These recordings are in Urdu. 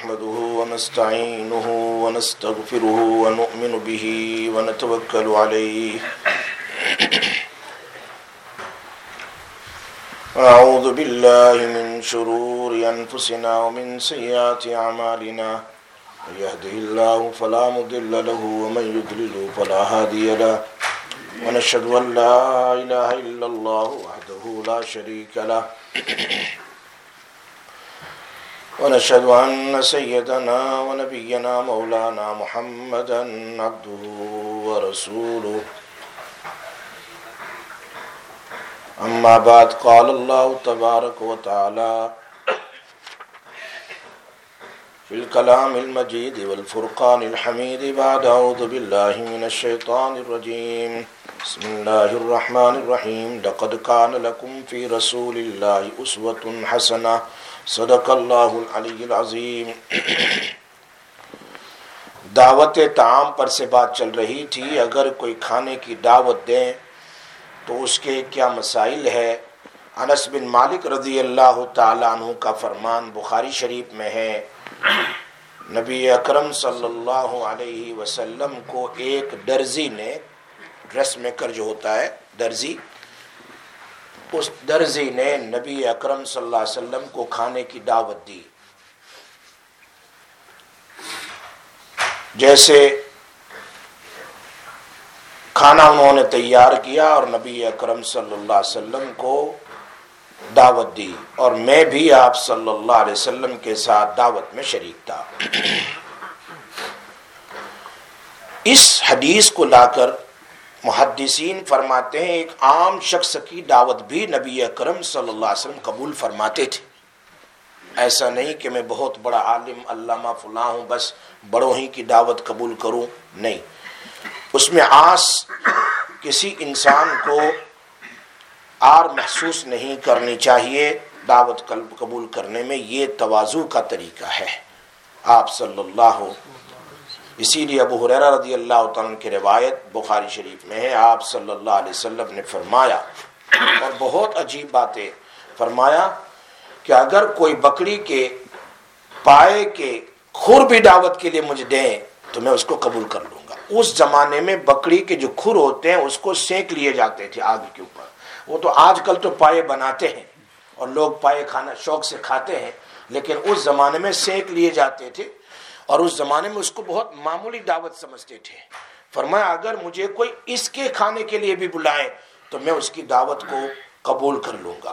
نحمده ونستعينه ونستغفره ونؤمن به ونتوكل عليه ونعوذ بالله من شرور أنفسنا ومن سيئات أعمالنا من يهده الله فلا مضل له ومن يضلل فلا هادي له ونشهد أن لا إله إلا الله وحده لا شريك له ونشهد أن سيدنا ونبينا مولانا محمدا عبده ورسوله أما بعد قال الله تبارك وتعالى في الكلام المجيد والفرقان الحميد بعد أعوذ بالله من الشيطان الرجيم بسم الله الرحمن الرحيم لقد كان لكم في رسول الله أسوة حسنة صدق اللہ العلی العظیم۔ دعوت طعام پر سے بات چل رہی تھی، اگر کوئی کھانے کی دعوت دیں تو اس کے کیا مسائل ہے۔ انس بن مالک رضی اللہ تعالی عنہ کا فرمان بخاری شریف میں ہے، نبی اکرم صلی اللہ علیہ وسلم کو ایک درزی نے، ڈریس میکر جو ہوتا ہے درزی، اس درزی نے نبی اکرم صلی اللہ علیہ وسلم کو کھانے کی دعوت دی۔ جیسے کھانا انہوں نے تیار کیا اور نبی اکرم صلی اللہ علیہ وسلم کو دعوت دی، اور میں بھی آپ صلی اللہ علیہ وسلم کے ساتھ دعوت میں شریک تھا۔ اس حدیث کو لا کر محدثین فرماتے ہیں ایک عام شخص کی دعوت بھی نبی اکرم صلی اللہ علیہ وسلم قبول فرماتے تھے۔ ایسا نہیں کہ میں بہت بڑا عالم علامہ فلاں ہوں بس بڑوں ہی کی دعوت قبول کروں، نہیں، اس میں آس کسی انسان کو آر محسوس نہیں کرنی چاہیے۔ دعوت قبول کرنے میں یہ تواضع کا طریقہ ہے آپ صلی اللہ علیہ وسلم۔ اسی لیے ابو ہریرہ رضی اللہ تعالیٰ کی روایت بخاری شریف میں ہے، آپ صلی اللہ علیہ وسلم نے فرمایا، اور بہت عجیب باتیں فرمایا، کہ اگر کوئی بکری کے پائے کے کھر بھی دعوت کے لیے مجھے دیں تو میں اس کو قبول کر لوں گا۔ اس زمانے میں بکری کے جو کھر ہوتے ہیں اس کو سینک لیے جاتے تھے آگ کے اوپر، وہ تو آج کل تو پائے بناتے ہیں اور لوگ پائے کھانا شوق سے کھاتے ہیں، لیکن اس زمانے میں سینک لیے جاتے تھے، اور اس زمانے میں اس کو بہت معمولی دعوت سمجھتے تھے۔ فرمایا اگر مجھے کوئی اس کے کھانے کے لیے بھی بلائے تو میں اس کی دعوت کو قبول کر لوں گا۔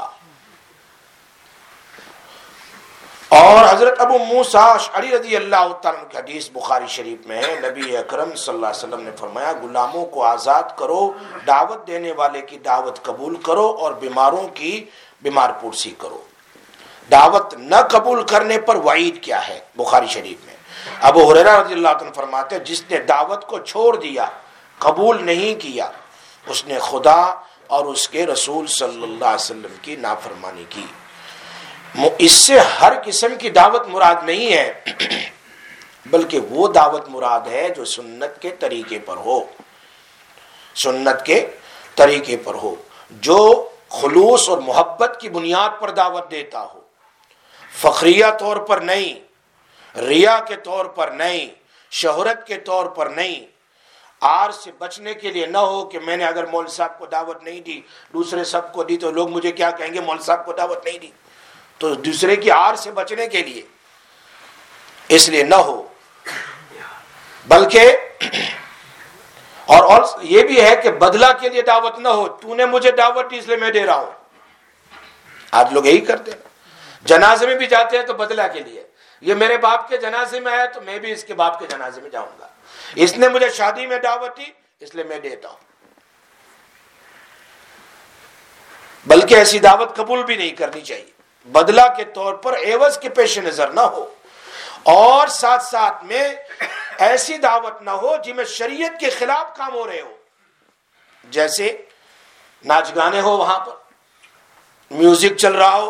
اور حضرت ابو موسیٰ اشعری رضی اللہ تعالیٰ عنہ کی حدیث بخاری شریف میں ہے، نبی اکرم صلی اللہ علیہ وسلم نے فرمایا غلاموں کو آزاد کرو، دعوت دینے والے کی دعوت قبول کرو، اور بیماروں کی بیمار پرسی کرو۔ دعوت نہ قبول کرنے پر وعید کیا ہے بخاری شریف میں؟ ابو ہریرہ رضی اللہ عنہ فرماتے ہیں جس نے دعوت کو چھوڑ دیا، قبول نہیں کیا، اس نے خدا اور اس کے رسول صلی اللہ علیہ وسلم کی نافرمانی کی۔ اس سے ہر قسم کی دعوت مراد نہیں ہے، بلکہ وہ دعوت مراد ہے جو سنت کے طریقے پر ہو، سنت کے طریقے پر ہو، جو خلوص اور محبت کی بنیاد پر دعوت دیتا ہو، فخریہ طور پر نہیں، ریا کے طور پر نہیں، شہرت کے طور پر نہیں، آر سے بچنے کے لیے نہ ہو کہ میں نے اگر مول صاحب کو دعوت نہیں دی، دوسرے سب کو دی تو لوگ مجھے کیا کہیں گے، مول صاحب کو دعوت نہیں دی، تو دوسرے کی آر سے بچنے کے لیے اس لیے نہ ہو، بلکہ اور یہ بھی ہے کہ بدلہ کے لیے دعوت نہ ہو، تو نے مجھے دعوت دی اس لیے میں دے رہا ہوں۔ آج لوگ یہی کرتے ہیں، جنازے میں بھی جاتے ہیں تو بدلہ کے لیے، یہ میرے باپ کے جنازے میں آیا تو میں بھی اس کے باپ کے جنازے میں جاؤں گا، اس نے مجھے شادی میں دعوت دی اس لیے میں دیتا ہوں۔ بلکہ ایسی دعوت قبول بھی نہیں کرنی چاہیے، بدلہ کے طور پر عوض کے پیش نظر نہ ہو، اور ساتھ ساتھ میں ایسی دعوت نہ ہو جن میں شریعت کے خلاف کام ہو رہے ہو، جیسے ناچ گانے ہو، وہاں پر میوزک چل رہا ہو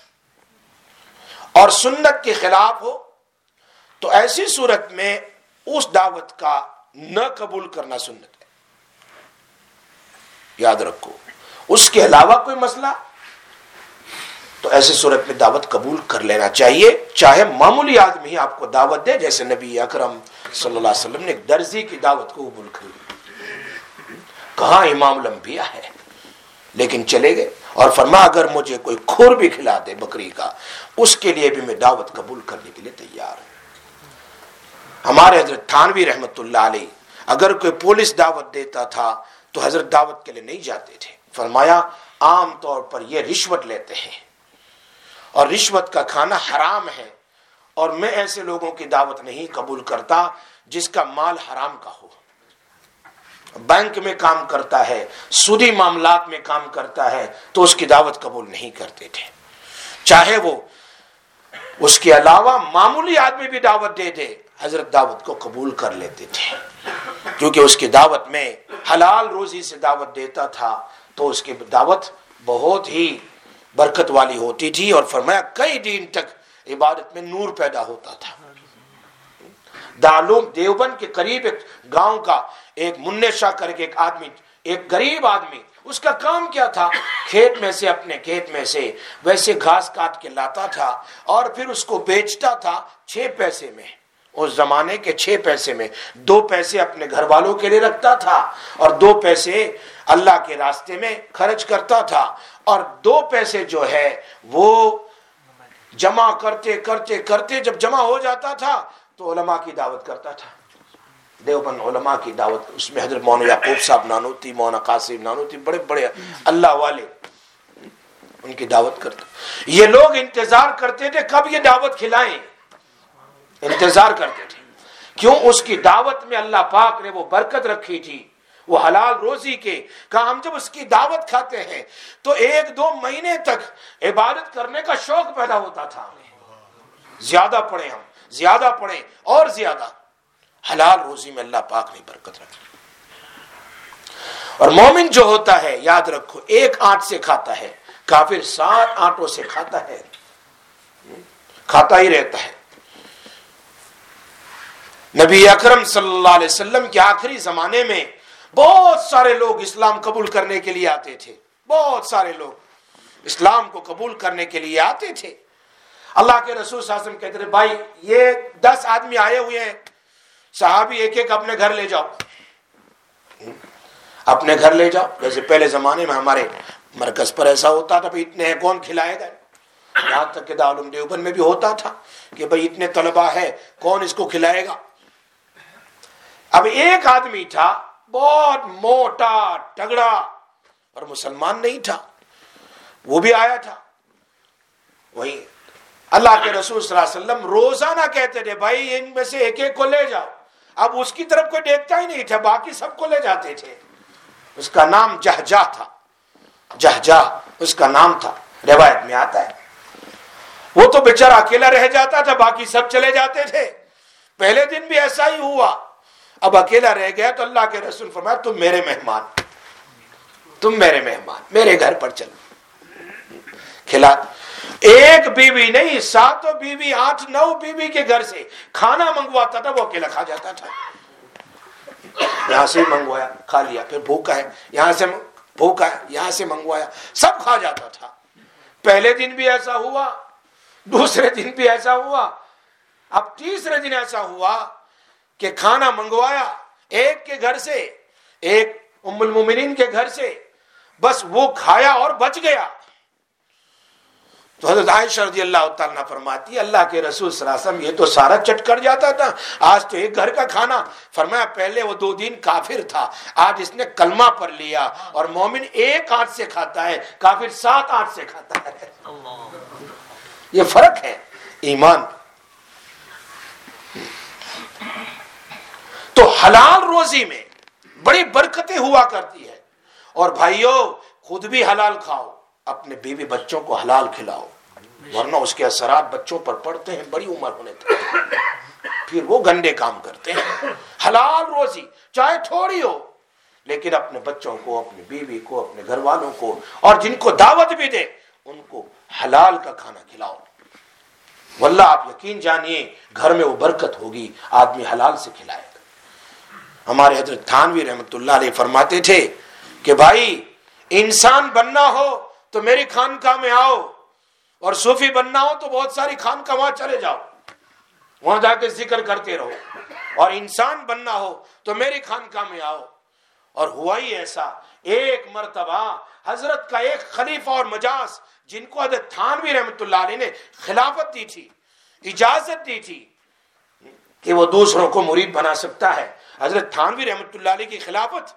اور سنت کے خلاف ہو، تو ایسی صورت میں اس دعوت کا نہ قبول کرنا سنت ہے، یاد رکھو۔ اس کے علاوہ کوئی مسئلہ تو ایسی صورت میں دعوت قبول کر لینا چاہیے، چاہے معمولی آدمی ہی آپ کو دعوت دے، جیسے نبی اکرم صلی اللہ علیہ وسلم نے ایک درزی کی دعوت کو قبول کر لی، کہاں امام الانبیاء ہے، لیکن چلے گئے اور فرمایا اگر مجھے کوئی کھور بھی کھلا دے بکری کا، اس کے لیے بھی میں دعوت قبول کرنے کے لیے تیار ہوں۔ ہمارے حضرت تھانوی رحمت اللہ علیہ اگر کوئی پولیس دعوت دیتا تھا تو حضرت دعوت کے لیے نہیں جاتے تھے، فرمایا عام طور پر یہ رشوت لیتے ہیں اور رشوت کا کھانا حرام ہے، اور میں ایسے لوگوں کی دعوت نہیں قبول کرتا جس کا مال حرام کا ہو، بینک میں کام کرتا ہے، سودی معاملات میں کام کرتا ہے، تو اس کی دعوت قبول نہیں کرتے تھے، چاہے وہ اس کے علاوہ معمولی آدمی بھی دعوت دے دے، حضرت دعوت کو قبول کر لیتے تھے، کیونکہ اس کی دعوت میں حلال روزی سے دعوت دیتا تھا تو اس کی دعوت بہت ہی برکت والی ہوتی تھی، اور فرمایا کئی دن تک عبادت میں نور پیدا ہوتا تھا۔ دارالعلوم دیوبند کے قریب ایک گاؤں کا ایک منع شاہ کر کے ایک آدمی، ایک غریب آدمی، اس کا کام کیا تھا، کھیت میں سے اپنے کھیت میں سے ویسے گھاس کاٹ کے لاتا تھا اور پھر اس کو بیچتا تھا 6 پیسے میں، اس زمانے کے 6 پیسے میں 2 پیسے اپنے گھر والوں کے لیے رکھتا تھا اور 2 پیسے اللہ کے راستے میں خرچ کرتا تھا، اور 2 پیسے جو ہے وہ جمع کرتے کرتے کرتے جب جمع ہو جاتا تھا تو علماء کی دعوت کرتا تھا، دیوبند علماء کی دعوت، اس میں حضرت مولانا یعقوب صاحب نانوتی، مولانا قاسم نانوتی، بڑے بڑے اللہ والے، ان کی دعوت کرتا۔ یہ لوگ انتظار کرتے تھے کب یہ دعوت کھلائیں، انتظار کرتے تھے، کیوں؟ اس کی دعوت میں اللہ پاک نے وہ برکت رکھی تھی، وہ حلال روزی کے، کہا ہم جب اس کی دعوت کھاتے ہیں تو 1-2 مہینے تک عبادت کرنے کا شوق پیدا ہوتا تھا، زیادہ پڑھیں ہم، زیادہ پڑھیں اور زیادہ، حلال روزی میں اللہ پاک نے برکت رکھی۔ اور مومن جو ہوتا ہے یاد رکھو 1 آنٹ سے کھاتا ہے، کافر 7 آنٹوں سے کھاتا ہے، کھاتا ہی رہتا ہے۔ نبی اکرم صلی اللہ علیہ وسلم کے آخری زمانے میں بہت سارے لوگ اسلام قبول کرنے کے لیے آتے تھے، بہت سارے لوگ اسلام کو قبول کرنے کے لیے آتے تھے۔ اللہ کے رسول صلی اللہ علیہ وسلم کہتے تھے بھائی یہ 10 آدمی آئے ہوئے ہیں، صحابی ایک ایک اپنے گھر لے جاؤ، اپنے گھر لے جاؤ۔ جیسے پہلے زمانے میں ہمارے مرکز پر ایسا ہوتا تھا، بھائی اتنے ہیں کون کھلائے گا، یہاں تک کہ دارالعلوم دیوبند میں بھی ہوتا تھا کہ بھائی اتنے طلبہ ہے کون اس کو کھلائے گا۔ اب ایک آدمی تھا بہت موٹا تگڑا اور مسلمان نہیں تھا، وہ بھی آیا تھا، وہی اللہ کے رسول صلی اللہ علیہ وسلم روزانہ کہتے تھے بھائی ان میں سے ایک ایک کو لے جاؤ، اب اس کی طرف کوئی دیکھتا ہی نہیں تھا، باقی سب کو لے جاتے تھے۔ اس کا نام جہجہ تھا، جہجہ اس کا نام تھا، روایت میں آتا ہے۔ وہ تو بیچارہ اکیلا رہ جاتا تھا، باقی سب چلے جاتے تھے۔ پہلے دن بھی ایسا ہی ہوا، اب اکیلا رہ گیا تو اللہ کے رسول فرمایا تم میرے مہمان، تم میرے مہمان، میرے گھر پر چلو، کھلا۔ ایک بیوی نہیں 7 بیوی 8-9 بیوی کے گھر سے کھانا منگواتا تھا، وہ اکیلا کھا جاتا تھا۔ یہاں سے منگوایا کھا لیا، پھر بھوکا ہے یہاں سے بھوکا ہے یہاں سے منگوایا، سب کھا جاتا تھا۔ پہلے دن بھی ایسا ہوا، دوسرے دن بھی ایسا ہوا، اب تیسرے دن ایسا ہوا کہ کھانا منگوایا ایک کے گھر سے، ایک ام المومنین کے گھر سے، بس وہ کھایا اور بچ گیا۔ تو حضرت عائشہ رضی اللہ تعالیٰ عنہ فرماتی ہے اللہ کے رسول صلی اللہ علیہ وسلم یہ تو سارا چٹ کر جاتا تھا، آج تو ایک گھر کا کھانا۔ فرمایا پہلے وہ 2 دن کافر تھا، آج اس نے کلمہ پڑھ لیا، اور مومن 1 آنٹ سے کھاتا ہے، کافر 7 آنٹ سے کھاتا ہے۔ یہ فرق ہے ایمان۔ تو حلال روزی میں بڑی برکتیں ہوا کرتی ہے، اور بھائیو خود بھی حلال کھاؤ، اپنے بیوی بچوں کو حلال کھلاؤ، ورنہ اس کے اثرات بچوں پر پڑتے ہیں بڑی عمر ہونے تک، پھر وہ گندے کام کرتے ہیں۔ حلال روزی چاہے تھوڑی ہو، لیکن اپنے بچوں کو، اپنی بیوی کو، اپنے گھر والوں کو، اور جن کو دعوت بھی دے ان کو حلال کا کھانا کھلاؤ، واللہ آپ یقین جانیے گھر میں وہ برکت ہوگی، آدمی حلال سے کھلائے گا۔ ہمارے حضرت تھانوی رحمت اللہ علیہ فرماتے تھے کہ بھائی انسان بننا ہو تو میری خانقاہ میں آؤ، اور صوفی بننا ہو تو بہت ساری خانقاہ وہاں چلے جاؤ، وہاں جا کے ذکر کرتے رہو، اور انسان بننا ہو تو میری خانقاہ میں آؤ۔ اور ہوا ہی ایسا، ایک مرتبہ حضرت کا ایک خلیفہ اور مجاز جن کو حضرت تھانوی رحمۃ اللہ علیہ نے خلافت دی تھی، اجازت دی تھی کہ وہ دوسروں کو مرید بنا سکتا ہے، حضرت تھانوی رحمۃ اللہ علیہ کی خلافت،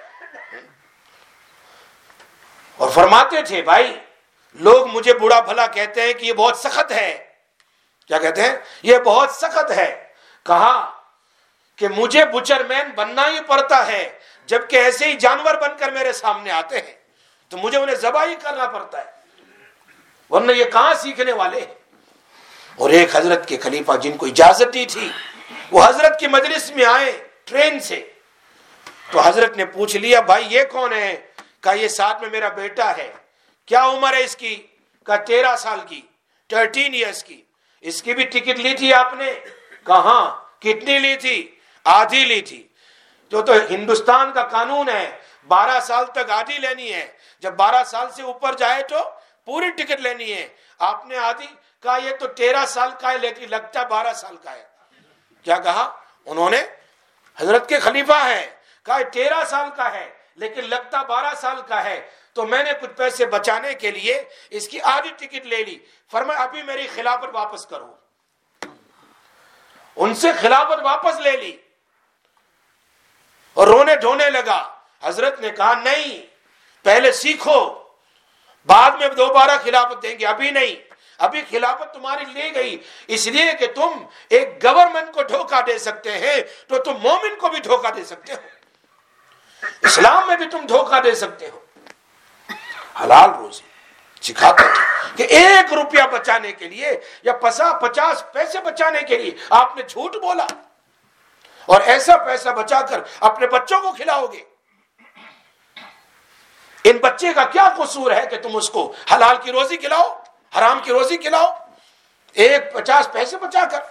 اور فرماتے تھے بھائی لوگ مجھے برا بھلا کہتے ہیں کہ یہ بہت سخت ہے، کیا کہتے ہیں؟ یہ بہت سخت ہے۔ کہا کہ مجھے بچر مین بننا ہی پڑتا ہے، جبکہ ایسے ہی جانور بن کر میرے سامنے آتے ہیں تو مجھے انہیں ذبح ہی کرنا پڑتا ہے، ورنہ یہ کہاں سیکھنے والے ہیں۔ اور ایک حضرت کے خلیفہ جن کو اجازت دی تھی وہ حضرت کی مجلس میں آئے ٹرین سے، تو حضرت نے پوچھ لیا بھائی یہ کون ہے؟ کہا یہ ساتھ میں میرا بیٹا ہے۔ کیا عمر ہے اس کی؟ کہا 13 سال کی، 13 ایئرس کی۔ اس کی بھی ٹکٹ لی تھی آپ نے؟ کہاں؟ کتنی لی تھی؟ آدھی لی تھی۔ تو ہندوستان کا قانون ہے 12 سال تک آدھی لینی ہے، جب 12 سال سے اوپر جائے تو پوری ٹکٹ لینی ہے، آپ نے آدھی۔ کہا یہ تو 13 سال کا ہے لیکن لگتا 12 سال کا ہے۔ کیا کہا انہوں نے؟ حضرت کے خلیفہ ہے، کہا 13 سال کا ہے لیکن لگتا 12 سال کا ہے، تو میں نے کچھ پیسے بچانے کے لیے اس کی آدھی ٹکٹ لے لی۔ فرمایا ابھی میری خلافت واپس کرو۔ ان سے خلافت واپس لے لی اور رونے دھونے لگا۔ حضرت نے کہا نہیں، پہلے سیکھو، بعد میں دوبارہ خلافت دیں گے، ابھی نہیں، ابھی خلافت تمہاری لے گئی اس لیے کہ تم ایک گورنمنٹ کو دھوکہ دے سکتے ہیں تو تم مومن کو بھی دھوکہ دے سکتے ہو، اسلام میں بھی تم دھوکہ دے سکتے ہو۔ حلال روزی سکھاتے تھے کہ 1 روپیہ بچانے کے لیے یا 50 پیسے بچانے کے لیے آپ نے جھوٹ بولا اور ایسا پیسہ بچا کر اپنے بچوں کو کھلاؤ گے۔ ان بچے کا کیا قصور ہے کہ تم اس کو حلال کی روزی کھلاؤ، حرام کی روزی کھلاؤ 50 پیسے بچا کر۔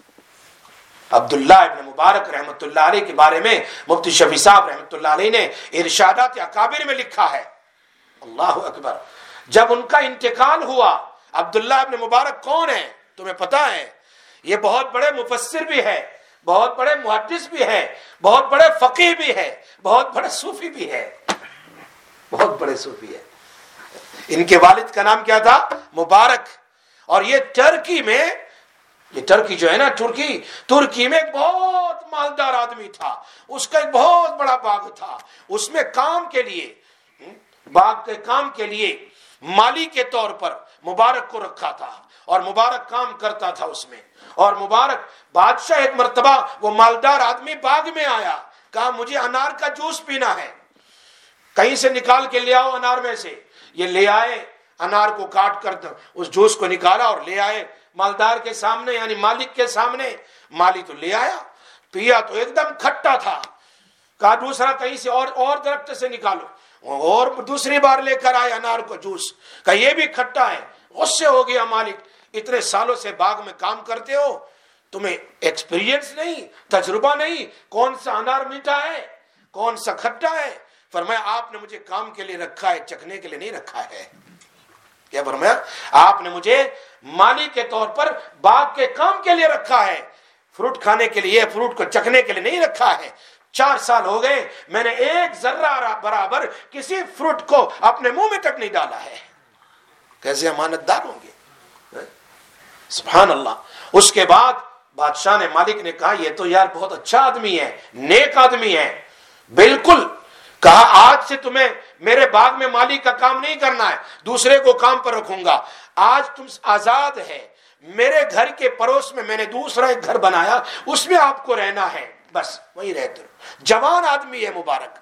عبداللہ ابن مبارک رحمۃ اللہ علیہ کے بارے میں مفتی شفیع صاحب رحمۃ اللہ علیہ نے ارشادات اکابر میں لکھا ہے، اللہ اکبر، جب ان کا انتقال ہوا، عبداللہ ابن مبارک کون ہے تمہیں پتا ہے؟ یہ بہت بڑے مفسر بھی ہے، بہت بڑے محدث بھی ہے، بہت بڑے فقیہ بھی ہے، بہت بڑے صوفی بھی ہے، بہت بڑے صوفی ہے۔ ان کے والد کا نام کیا تھا؟ مبارک۔ اور یہ ٹرکی میں، یہ ٹرکی جو ہے نا، ترکی میں ایک بہت مالدار آدمی تھا، اس کا ایک بہت بڑا باغ تھا، اس میں کام کے لیے، باغ کے کام کے لیے مالی کے طور پر مبارک کو رکھا تھا، اور مبارک کام کرتا تھا اس میں۔ اور مبارک بادشاہ ایک مرتبہ وہ مالدار آدمی باغ میں آیا، کہا مجھے انار کا جوس پینا ہے، کہیں سے نکال کے لے آؤ انار میں سے۔ یہ لے آئے، انار کو کاٹ کر اس جوس کو نکالا اور لے آئے مالدار کے سامنے، یعنی مالک کے سامنے۔ مالی تو لے آیا، پیا تو ایک دم کھٹا تھا، کہا دوسرا کہیں سے اور درخت سے نکالو، اور دوسری بار لے کر آئے انار کو جوس، کہا یہ بھی کھٹا ہے۔ غصے ہو گیا مالک، اتنے سالوں سے باغ میں کام کرتے ہو، تمہیں ایکسپیرینس نہیں، تجربہ نہیں، کون سا انار میٹھا ہے کون سا کھٹا ہے؟ فرمایا آپ نے مجھے کام کے لیے رکھا ہے، چکھنے کے لیے نہیں رکھا ہے۔ کیا فرمایا؟ آپ نے مجھے مالی کے طور پر باغ کے کام کے لیے رکھا ہے، فروٹ کھانے کے لیے، فروٹ کو چکھنے کے لیے نہیں رکھا ہے۔ 4 سال ہو گئے، میں نے ایک ذرہ برابر کسی فروٹ کو اپنے منہ میں تک نہیں ڈالا ہے۔ کیسے امانت دار ہوں گے؟ سبحان اللہ۔ اس کے بعد بادشاہ نے، مالک نے کہا یہ تو یار بہت اچھا آدمی ہے، نیک آدمی ہے، بالکل۔ کہا آج سے تمہیں میرے باغ میں مالی کا کام نہیں کرنا ہے، دوسرے کو کام پر رکھوں گا، آج تم آزاد ہے، میرے گھر کے پڑوس میں میں نے دوسرا ایک گھر بنایا، اس میں آپ کو رہنا ہے، بس وہی رہتے رہو۔ جوان آدمی ہے مبارک،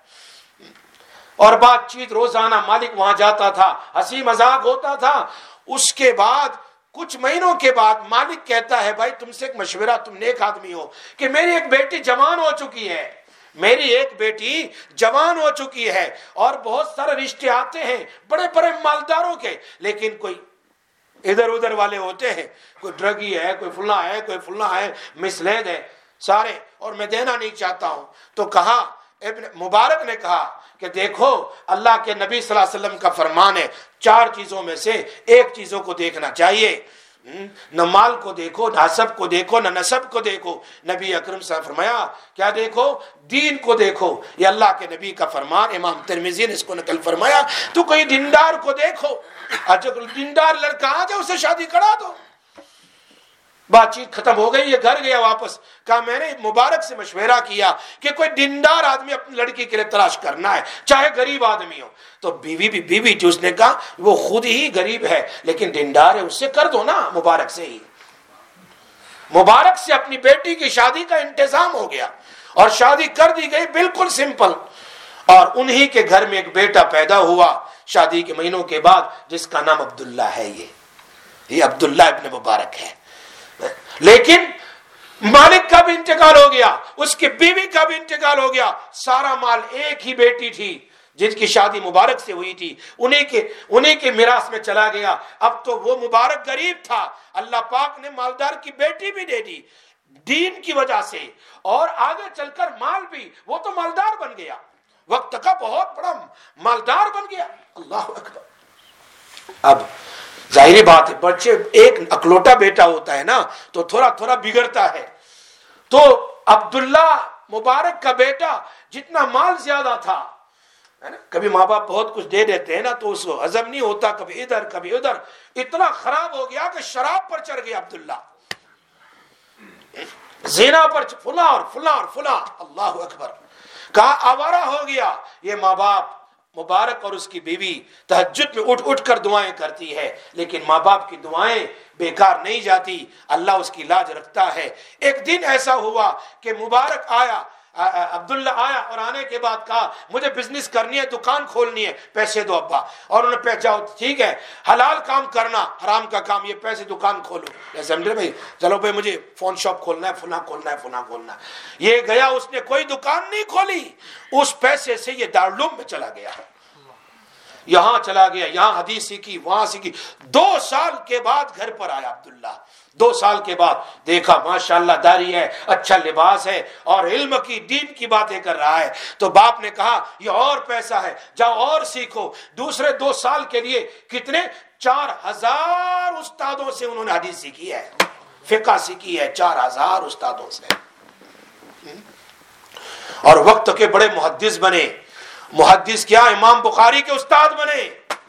اور بات چیت روزانہ مالک وہاں جاتا تھا، ہنسی مذاق ہوتا تھا۔ اس کے بعد کچھ مہینوں کے بعد مالک کہتا ہے بھائی تم سے ایک مشورہ، تم نیک آدمی ہو، کہ میری ایک بیٹی جوان ہو چکی ہے، میری ایک بیٹی جوان ہو چکی ہے، اور بہت سارے رشتے آتے ہیں بڑے بڑے مالداروں کے، لیکن کوئی ادھر ادھر والے ہوتے ہیں، کوئی ڈرگی ہے، کوئی فلاں ہے، کوئی فلاں ہے، مسلید ہے سارے، اور میں دینا نہیں چاہتا ہوں۔ تو کہا ابن مبارک نے کہا کہ دیکھو اللہ کے نبی صلی اللہ علیہ وسلم کا فرمان ہے 4 چیزوں میں سے ایک چیزوں کو دیکھنا چاہیے، نہ مال کو دیکھو، نہ حسب کو دیکھو، نہ نسب کو دیکھو۔ نبی اکرم صلی اللہ علیہ وسلم فرمایا کیا دیکھو؟ دین کو دیکھو۔ یہ اللہ کے نبی کا فرمان، امام ترمذی نے اس کو نقل فرمایا۔ تو کوئی دیندار کو دیکھو، اگر دیندار لڑکا آ جائے اسے شادی کرا دو۔ بات چیت ختم ہو گئی، یہ گھر گیا واپس، کہا میں نے مبارک سے مشورہ کیا کہ کوئی دیندار آدمی اپنی لڑکی کے لیے تلاش کرنا ہے، چاہے غریب آدمی ہو۔ تو بیوی جو اس نے کہا وہ خود ہی غریب ہے لیکن دیندار ہے، اس سے کر دو نا، مبارک سے ہی۔ مبارک سے اپنی بیٹی کی شادی کا انتظام ہو گیا اور شادی کر دی گئی بالکل سمپل، اور انہی کے گھر میں ایک بیٹا پیدا ہوا شادی کے مہینوں کے بعد، جس کا نام عبداللہ ہے۔ یہ عبداللہ ابن مبارک ہے۔ لیکن مالک کا بھی انتقال ہو گیا، اس کی بیوی کا بھی انتقال ہو گیا، سارا مال ایک ہی بیٹی تھی جس کی شادی مبارک سے ہوئی تھی، انہی کے میراث میں چلا گیا۔ اب تو وہ مبارک غریب تھا، اللہ پاک نے مالدار کی بیٹی بھی دے دی دین کی وجہ سے، اور آگے چل کر مال بھی، وہ تو مالدار بن گیا، وقت کا بہت بڑا مالدار بن گیا۔ اللہ اکبر۔ اب ظاہری بات ہے، بچے ایک اکلوٹا بیٹا ہوتا ہے نا تو تھوڑا تھوڑا بگڑتا ہے۔ تو عبداللہ مبارک کا بیٹا جتنا مال زیادہ تھا، کبھی ماں باپ بہت کچھ دے دیتے ہیں نا تو اس کو ہضم نہیں ہوتا، کبھی ادھر کبھی ادھر، اتنا خراب ہو گیا کہ شراب پر چڑھ گیا عبداللہ، زنا پر، فلاں اور فلاں اور فلاں، اللہ اکبر، کہا آوارہ ہو گیا۔ یہ ماں باپ مبارک اور اس کی بیوی تہجد میں اٹھ اٹھ کر دعائیں کرتی ہے، لیکن ماں باپ کی دعائیں بیکار نہیں جاتی، اللہ اس کی لاج رکھتا ہے۔ ایک دن ایسا ہوا کہ مبارک آیا، عبداللہ آیا، اور آنے کے بعد کہا مجھے بزنس کرنی ہے، دکان کھولنی ہے، پیسے دو ابا۔ اور انہوں نے جاؤ ٹھیک ہے، حلال کام کرنا، حرام کا کام یہ، پیسے دکان کھولو، سمجھے بھائی، چلو بھائی مجھے فون شاپ کھولنا ہے، فلاں کھولنا ہے، فلاں کھولنا ہے۔ یہ گیا، اس نے کوئی دکان نہیں کھولی، اس پیسے سے یہ دارالعلوم میں چلا گیا، یہاں چلا گیا، یہاں حدیث سیکھی، وہاں سیکھی۔ 2 سال کے بعد گھر پر آیا عبداللہ، 2 سال کے بعد دیکھا ماشاءاللہ داڑھی ہے، اچھا لباس ہے، اور علم کی دین کی باتیں کر رہا ہے۔ تو باپ نے کہا یہ اور پیسہ ہے، جاؤ اور سیکھو۔ دوسرے 2 سال کے لیے کتنے 4000 استادوں سے انہوں نے حدیث سیکھی ہے، فقہ سیکھی ہے، 4000 استادوں سے، اور وقت کے بڑے محدث بنے۔ محدث کیا؟ امام بخاری کے استاد بنے،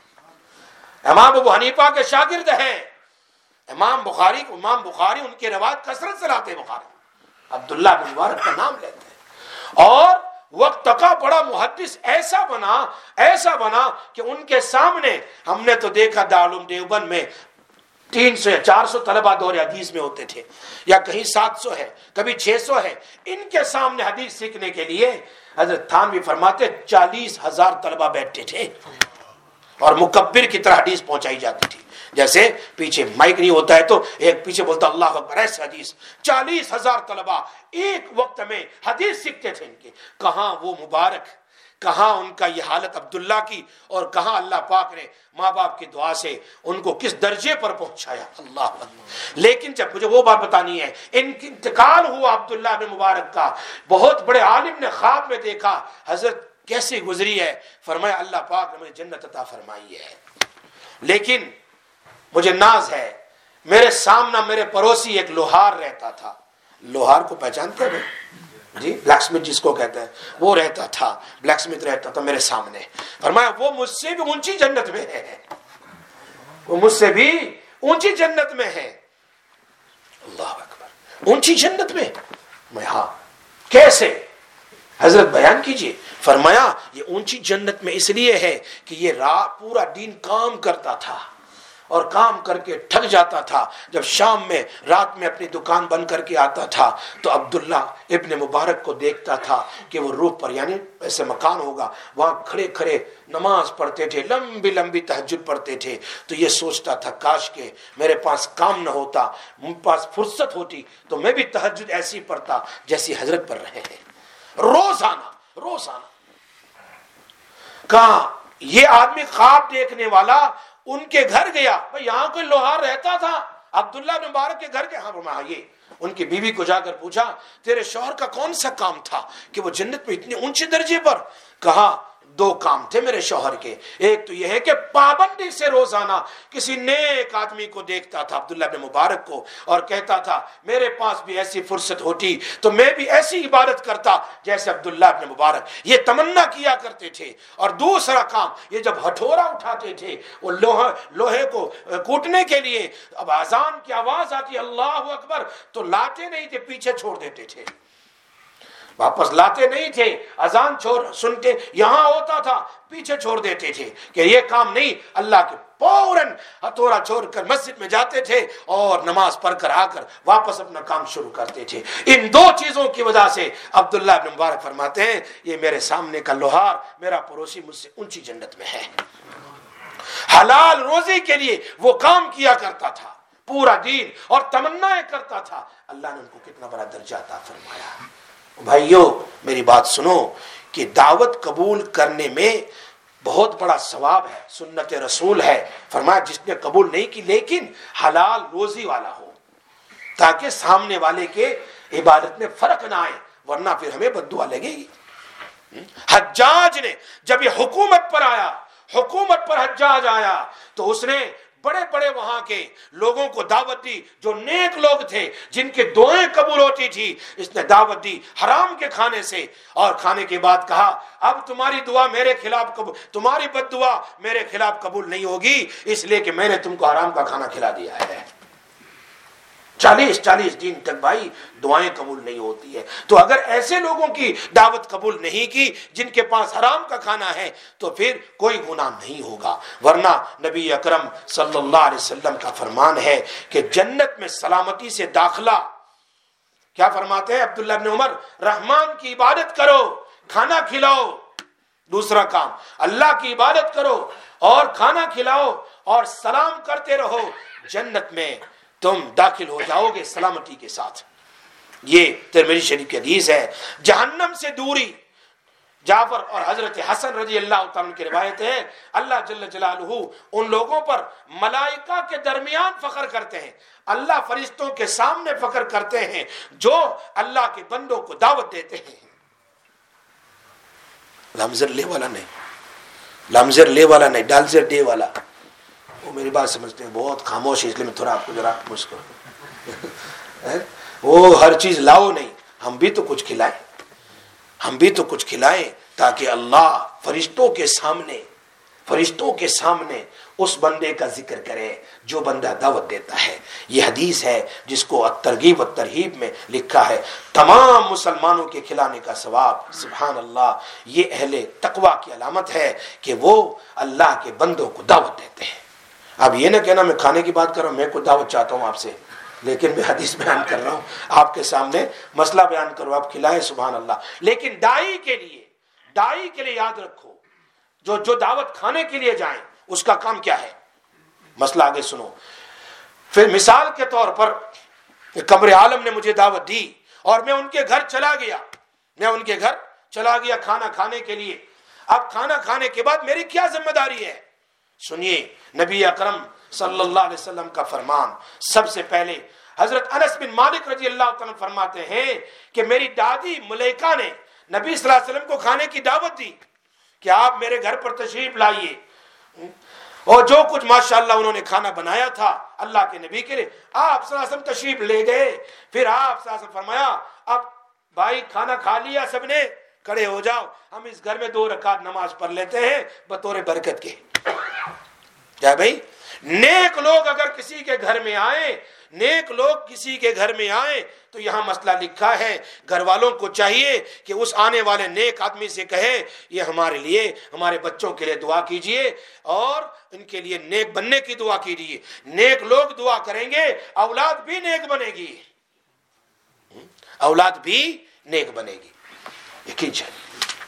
امام ابو حنیفہ کے شاگرد ہیں۔ امام بخاری ان کے روایت کثرت سے لاتے بخاری، عبداللہ بن مبارک کا نام لیتے ہیں، اور وقت کا بڑا محدث ایسا بنا کہ ان کے سامنے ہم نے تو دیکھا دارالعلوم دیوبند میں 300 یا 400 طلبہ دور حدیث میں ہوتے تھے، یا کہیں 700 ہے، کبھی 600 ہے۔ ان کے سامنے حدیث سیکھنے کے لیے حضرت تھانوی فرماتے 40,000 طلبہ بیٹھتے تھے، اور مکبر کی طرح حدیث پہنچائی جاتی تھی، جیسے پیچھے مائک نہیں ہوتا ہے تو ایک پیچھے بولتا اللہ اکبر، ایسے حدیث 40,000 طلبہ ایک وقت میں حدیث سیکھتے تھے۔ ان کے کہاں وہ مبارک، کہاں ان کا یہ حالت عبداللہ کی، اور کہاں اللہ پاک نے ماں باپ کی دعا سے ان کو کس درجے پر پہنچایا، اللہ اکبر۔ لیکن جب مجھے وہ بات بتانی ہے، ان کی انتقال ہوا عبداللہ بن مبارک کا، بہت بڑے عالم نے خواب میں دیکھا حضرت کیسے گزری ہے، فرمایا اللہ پاک نے مجھے جنت عطا فرمائی ہے، لیکن مجھے ناز ہے، میرے سامنے میرے پڑوسی ایک لوہار رہتا تھا، لوہار کو پہچانتے ہیں جی، بلیک سمتھ جس کو کہتے ہیں، وہ رہتا تھا، بلیک سمتھ رہتا تھا میرے سامنے، فرمایا وہ مجھ سے بھی اونچی جنت میں ہے، وہ مجھ سے بھی اونچی جنت میں ہے، اللہ اکبر، اونچی جنت میں، میں ہاں کیسے حضرت بیان کیجئے۔ فرمایا یہ اونچی جنت میں اس لیے ہے کہ یہ پورا دن کام کرتا تھا، اور کام کر کے تھک جاتا تھا، جب شام میں رات میں اپنی دکان بند کر کے آتا تھا تو عبداللہ ابن مبارک کو دیکھتا تھا کہ وہ روف پر، یعنی ایسے مکان ہوگا، وہاں کھڑے کھڑے نماز پڑھتے تھے، لمبی لمبی تہجد پڑھتے تھے۔ تو یہ سوچتا تھا کاش کہ میرے پاس کام نہ ہوتا، میرے پاس فرصت ہوتی تو میں بھی تہجد ایسی پڑھتا جیسی حضرت پڑھ رہے ہیں، روزانہ۔ کہاں یہ آدمی خواب دیکھنے والا ان کے گھر گیا، بھئی یہاں کوئی لوہار رہتا تھا، عبداللہ بن مبارک کے گھر کے، ہاں فرمایا یہ، ان کی بیوی کو جا کر پوچھا تیرے شوہر کا کون سا کام تھا کہ وہ جنت میں اتنے اونچے درجے پر؟ کہا دو کام تھے میرے شوہر کے. ایک تو یہ ہے کہ پابندی سے روزانہ کسی نیک آدمی کو دیکھتا تھا عبداللہ بن مبارک کو اور کہتا تھا میرے پاس بھی ایسی فرصت ہوتی تو میں بھی ایسی عبادت کرتا جیسے عبداللہ بن مبارک. یہ تمنا کیا کرتے تھے. اور دوسرا کام یہ جب ہتھوڑا اٹھاتے تھے وہ لوہے کو کوٹنے کے لیے اب اذان کی آواز آتی اللہ اکبر تو لاتے نہیں تھے, پیچھے چھوڑ دیتے تھے, واپس لاتے نہیں تھے. اذان سنتے یہاں ہوتا تھا پیچھے چھوڑ دیتے تھے کہ یہ کام نہیں. اللہ کے فوراً ہتھوڑا چھوڑ کر مسجد میں جاتے تھے اور نماز پڑھ کر آ کر واپس اپنا کام شروع کرتے تھے. ان دو چیزوں کی وجہ سے عبداللہ بن مبارک فرماتے ہیں یہ میرے سامنے کا لوہار میرا پڑوسی مجھ سے اونچی جنت میں ہے. حلال روزی کے لیے وہ کام کیا کرتا تھا, پورا دین اور تمنائیں کرتا تھا. اللہ نے ان کو کتنا بڑا درجہ عطا فرمایا. بھائیو میری بات سنو کہ دعوت قبول کرنے میں بہت بڑا ثواب ہے, سنت رسول ہے. فرمایا جس نے قبول نہیں کی لیکن حلال روزی والا ہو تاکہ سامنے والے کے عبادت میں فرق نہ آئے, ورنہ پھر ہمیں بد دعا لگے گی. حجاج نے جب یہ حکومت پر حجاج آیا تو اس نے بڑے بڑے وہاں کے لوگوں کو دعوت دی جو نیک لوگ تھے جن کے دعائیں قبول ہوتی تھی. اس نے دعوت دی حرام کے کھانے سے اور کھانے کے بعد کہا اب تمہاری دعا میرے خلاف قبول, تمہاری بد دعا میرے خلاف قبول نہیں ہوگی اس لیے کہ میں نے تم کو حرام کا کھانا کھلا دیا ہے. 40 دن تک بھائی دعائیں قبول نہیں ہوتی ہے. تو اگر ایسے لوگوں کی دعوت قبول نہیں کی جن کے پاس حرام کا کھانا ہے تو پھر کوئی گناہ نہیں ہوگا. ورنہ نبی اکرم صلی اللہ علیہ وسلم کا فرمان ہے کہ جنت میں سلامتی سے داخلہ, کیا فرماتے ہیں عبداللہ بن عمر, رحمان کی عبادت کرو کھانا کھلاؤ. دوسرا کام اللہ کی عبادت کرو اور کھانا کھلاؤ اور سلام کرتے رہو, جنت میں تم داخل ہو جاؤ گے سلامتی کے ساتھ. یہ ترمذی شریف کی حدیث ہے. جہنم سے دوری, جعفر اور حضرت حسن رضی اللہ تعالیٰ کی روایت ہے اللہ جل جلالہ ان لوگوں پر ملائکہ کے درمیان فخر کرتے ہیں, اللہ فرشتوں کے سامنے فخر کرتے ہیں جو اللہ کے بندوں کو دعوت دیتے ہیں. لمزر لے والا نہیں, ڈالزر دے والا. وہ میری بات سمجھتے ہیں بہت خاموش ہے اس لیے میں تھوڑا آپ کو ذرا مشکل. وہ ہر چیز لاؤ نہیں, ہم بھی تو کچھ کھلائیں تاکہ اللہ فرشتوں کے سامنے اس بندے کا ذکر کرے جو بندہ دعوت دیتا ہے. یہ حدیث ہے جس کو الترغیب والترہیب میں لکھا ہے تمام مسلمانوں کے کھلانے کا ثواب. سبحان اللہ, یہ اہل تقوی کی علامت ہے کہ وہ اللہ کے بندوں کو دعوت دیتے ہیں. اب یہ نہ کہنا میں کھانے کی بات کر رہا ہوں, میں کوئی دعوت چاہتا ہوں آپ سے, لیکن میں حدیث بیان کر رہا ہوں آپ کے سامنے, مسئلہ بیان کرو, آپ کھلائیں. سبحان اللہ. لیکن داعی کے لیے یاد رکھو جو دعوت کھانے کے لیے جائیں اس کا کام کیا ہے, مسئلہ آگے سنو. پھر مثال کے طور پر قمر عالم نے مجھے دعوت دی اور میں ان کے گھر چلا گیا کھانا کھانے کے لیے. اب کھانا کھانے کے بعد میری کیا ذمہ داری ہے؟ سنیے نبی اکرم صلی اللہ علیہ وسلم کا فرمان. سب سے پہلے حضرت انس بن مالک رضی اللہ تعالیٰ فرماتے ہیں کہ میری دادی ملیکہ نے نبی صلی اللہ علیہ وسلم کو کھانے کی دعوت دی کہ آپ میرے گھر پر تشریف لائیے, اور جو کچھ ماشاءاللہ انہوں نے کھانا بنایا تھا اللہ کے نبی کے لیے, آپ صلی اللہ علیہ وسلم تشریف لے گئے. پھر آپ صلی اللہ علیہ وسلم فرمایا اب بھائی کھانا کھا لیا سب نے, کھڑے ہو جاؤ, ہم اس گھر میں 2 رکعت نماز پڑھ لیتے ہیں بطور برکت کے. کیا بھائی, نیک لوگ اگر کسی کے گھر میں آئیں تو یہاں مسئلہ لکھا ہے گھر والوں کو چاہیے کہ اس آنے والے نیک آدمی سے کہیں یہ ہمارے لیے ہمارے بچوں کے لیے دعا کیجئے اور ان کے لیے نیک بننے کی دعا کیجئے. نیک لوگ دعا کریں گے اولاد بھی نیک بنے گی, یقین چاہیے.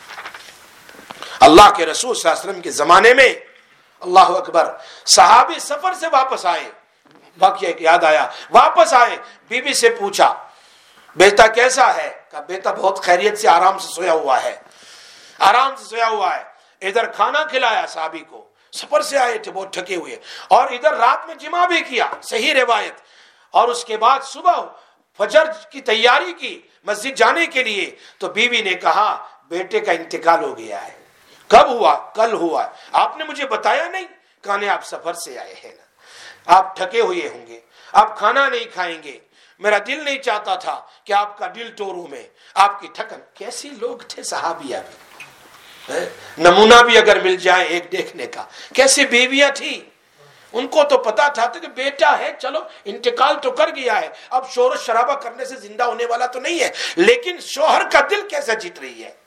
اللہ کے رسول صلی اللہ علیہ وسلم کے زمانے میں اللہ اکبر صحابی سفر سے واپس آئے, واقعہ یاد آیا, واپس آئے, بی بی سے پوچھا بیٹا کیسا ہے؟ کہا بیٹا بہت خیریت سے آرام سے سویا ہوا ہے. ادھر کھانا کھلایا صحابی کو, سفر سے آئے تھے بہت تھکے ہوئے, اور ادھر رات میں جمع بھی کیا, صحیح روایت. اور اس کے بعد صبح فجر کی تیاری کی مسجد جانے کے لیے, تو بیوی نے کہا بیٹے کا انتقال ہو گیا ہے, کب ہوا؟ کل ہوا. آپ نے مجھے بتایا نہیں. کہا نہیں، آپ سفر سے آئے ہیں نا، آپ تھکے ہوئے ہوں گے، آپ کھانا نہیں کھائیں گے، میرا دل نہیں چاہتا تھا کہ آپ کا دل توڑوں میں، آپ کی تھکن. کیسی لوگ تھے صحابیہ بھی، نمونہ بھی اگر مل جائے ایک دیکھنے کا. کیسی بیویاں تھی، ان کو تو پتا تھا کہ بیٹا ہے، چلو انتقال تو کر گیا ہے، اب شور و شرابہ کرنے سے زندہ ہونے والا تو نہیں ہے، لیکن شوہر کا دل کیسا جیت رہی ہے.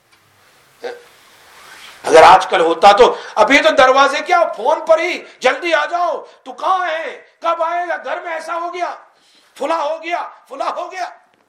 اگر آج کل ہوتا تو ابھی تو دروازے کیا، فون پر ہی جلدی آ جاؤ، تو کہاں ہے، کب آئے گا، گھر میں ایسا ہو گیا، فلاں ہو گیا، فلاں ہو گیا.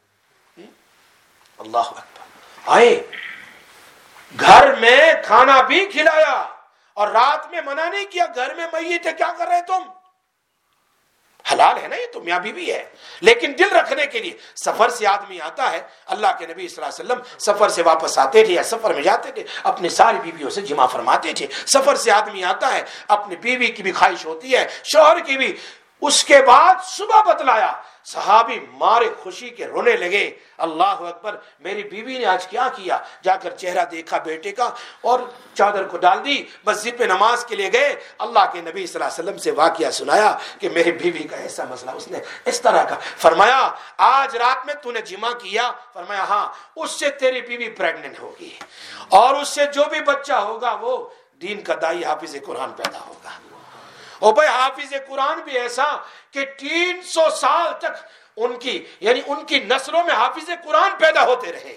اللہ اکبر. آئے گھر میں کھانا بھی کھلایا اور رات میں منع نہیں کیا، گھر میں میت ہے، کیا کر رہے تم؟ حلال ہے نا یہ تو، میاں بیوی ہے، لیکن دل رکھنے کے لیے. سفر سے آدمی آتا ہے، اللہ کے نبی صلی اللہ علیہ وسلم سفر سے واپس آتے تھے یا سفر میں جاتے تھے، اپنی ساری بیویوں سے جمع فرماتے تھے. سفر سے آدمی آتا ہے، اپنی بیوی کی بھی خواہش ہوتی ہے، شوہر کی بھی. اس کے بعد صبح بتلایا، صحابی مارے خوشی کے رونے لگے. اللہ اکبر، میری بیوی نے آج کیا کیا. جا کر چہرہ دیکھا بیٹے کا اور چادر کو ڈال دی، مسجد پہ نماز کے لیے گئے. اللہ کے نبی صلی اللہ علیہ وسلم سے واقعہ سنایا کہ میری بیوی کا ایسا مسئلہ، اس نے اس طرح کا. فرمایا آج رات میں تو نے جمع کیا؟ فرمایا ہاں. اس سے تیری بیوی پریگننٹ ہوگی اور اس سے جو بھی بچہ ہوگا وہ دین کا دائی حافظ قرآن پیدا ہوگا. اور بھائی حافظ قرآن بھی ایسا کہ 300 سال تک ان کی نسلوں میں حافظ قرآن پیدا ہوتے رہے.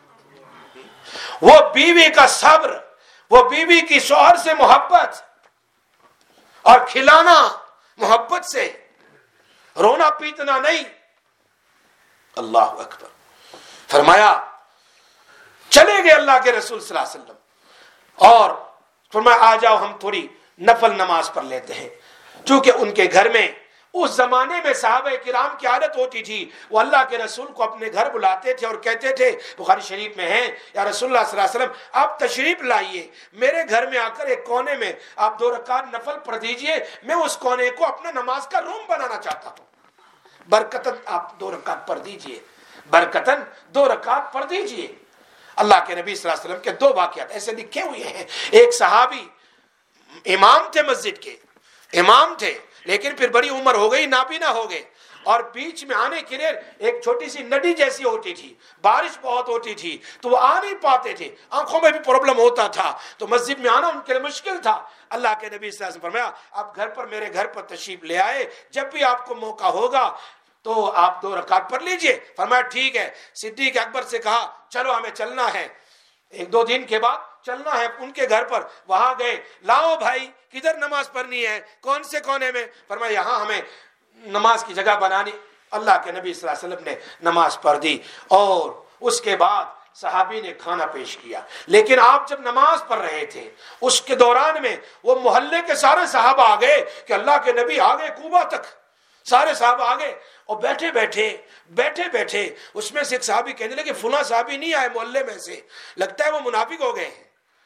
وہ بیوی کا صبر، وہ بیوی کی شوہر سے محبت اور کھلانا محبت سے، رونا پیٹنا نہیں. اللہ اکبر. فرمایا چلے گئے اللہ کے رسول صلی اللہ علیہ وسلم اور فرمایا آ جاؤ ہم تھوڑی نفل نماز پڑھ لیتے ہیں. چونکہ ان کے گھر میں اس زمانے میں صحابہ کرام کی عادت ہوتی تھی، وہ اللہ کے رسول کو اپنے گھر بلاتے تھے اور کہتے تھے، بخاری شریف میں ہے، یا رسول اللہ صلی اللہ علیہ وسلم آپ تشریف لائیے میرے گھر میں آ کر ایک کونے میں آپ 2 رکعت نفل پڑھ دیجئے، میں اس کونے کو اپنا نماز کا روم بنانا چاہتا ہوں. برکتن آپ 2 رکعت پڑھ دیجئے، برکتن 2 رکعت پڑھ دیجئے. اللہ کے نبی صلی اللہ علیہ وسلم کے 2 واقعات ایسے لکھے ہوئے ہیں. ایک صحابی امام تھے، مسجد کے امام تھے، لیکن پھر بڑی عمر ہو گئی، نابینا ہو گئے، اور بیچ میں آنے کے لیے ایک چھوٹی سی ندی جیسی ہوتی تھی، بارش بہت ہوتی تھی تو وہ آ نہیں پاتے تھے، آنکھوں میں بھی پرابلم ہوتا تھا، تو مسجد میں آنا ان کے لیے مشکل تھا. اللہ کے نبی صلی اللہ علیہ وسلم فرمایا آپ گھر پر، میرے گھر پر تشریف لے آئے، جب بھی آپ کو موقع ہوگا تو آپ 2 رکعت پڑھ لیجئے. فرمایا ٹھیک ہے. صدیق اکبر سے کہا چلو ہمیں چلنا ہے، 1-2 دن کے بعد چلنا ہے ان کے گھر پر. وہاں گئے، لاؤ بھائی کدھر نماز پڑھنی ہے، کون سے کونے میں؟ فرمایا یہاں ہمیں نماز کی جگہ بنانی. اللہ کے نبی صلی اللہ علیہ وسلم نے نماز پڑھ دی اور اس کے بعد صحابی نے کھانا پیش کیا. لیکن آپ جب نماز پڑھ رہے تھے اس کے دوران میں وہ محلے کے سارے صحابہ آ گئے کہ اللہ کے نبی آ گئے، کوبا تک سارے صحابہ آ گئے. اور بیٹھے بیٹھے اس میں سے ایک صحابی کہنے لگے فلاں صحابی نہیں آئے محلے میں سے، لگتا ہے وہ منافق ہو گئے